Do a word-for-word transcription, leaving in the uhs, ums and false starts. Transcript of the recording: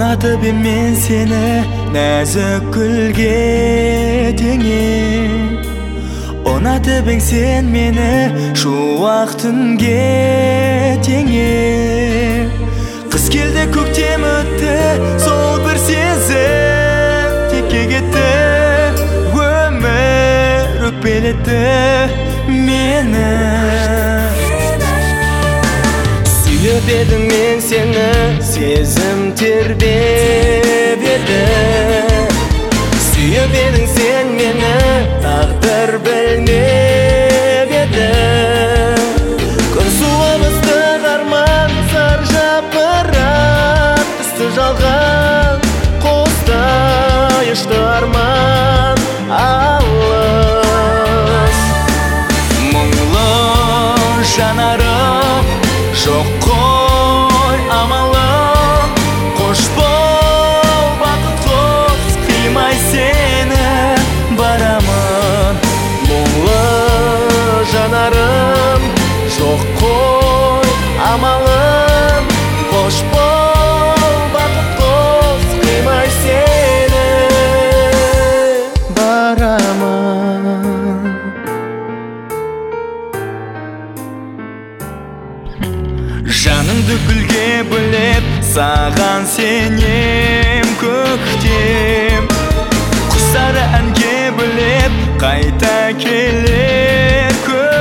Ұнатып ем мен сені нәзік гүлге теңеп, ұнатып ең сен мені шуақ түнге теңеп. Қыс келді көктем өтті, сол бір сезім текке кетті, өмір өкпелетті мені. Сүйіп едім мен сені, сезім тербеп еді. Сүйіп едің сен мені, тағдыр білмеп еді. Күн суы ыстық арман, зар жапырақ, үсті жалған қостай ұшты арман алыс. Мұңлы жанарым жоқ қой амалым, қош бол бақыт қос, қимай сені барамын. Мұңлы жанарым жоқ қой амалым, қош бол бақыт қос, қимай сені барамын. Жанымды гүлге бөлеп, саған сенем көктем. Құстары әнге бөлеп, қайта келер көктем.